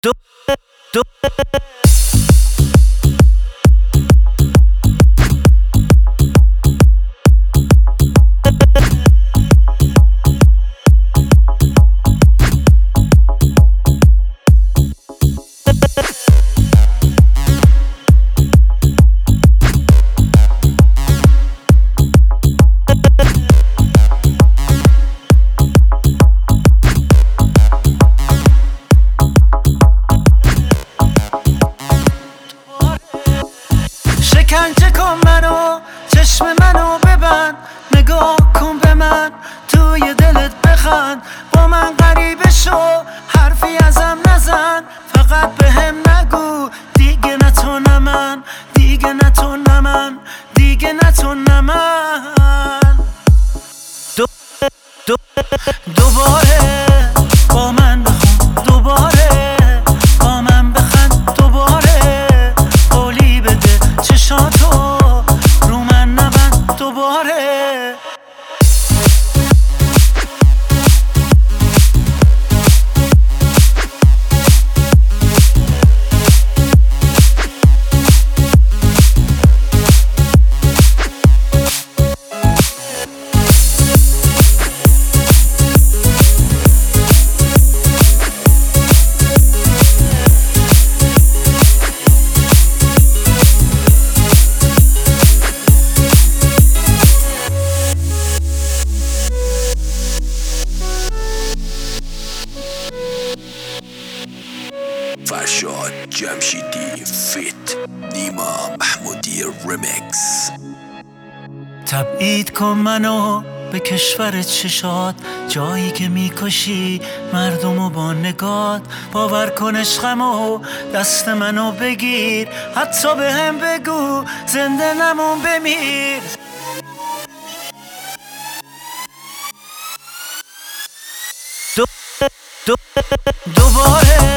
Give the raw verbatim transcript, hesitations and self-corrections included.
دو دو شکنجه کن منو، چشم منو ببند، نگاه کن به من، توی دلت بخند، با من غریبه شو، حرفی ازم نزن، فقط به هم نگو دیگه نه تو نه من، دیگه نه تو نه من، دیگه نه تو نه من. دو دو دوباره با من بخون، دوباره با من بخند، دوباره قولی بده چشاتو رو من نبند، دوباره فرشاد جمشیدی فیت نیما محمودی ریمیکس. تبعید کن منو به کشور چشات، جایی که میکشی مردمو با نگات، باور کن عشقمو دست منو بگیر، حتی به هم بگو زنده نمون بمیر. دو دو دوباره